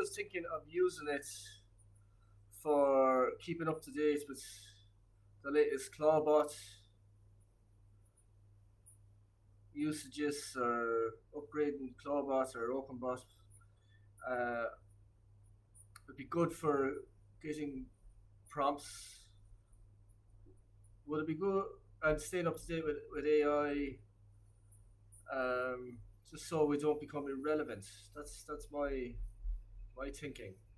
was thinking of using it for keeping up to date with the latest Clawbot usages or upgrading Clawbot or OpenBot. Uh, it'd be good for getting prompts. Would it be good and staying up to date with AI, just so we don't become irrelevant? That's my thinking.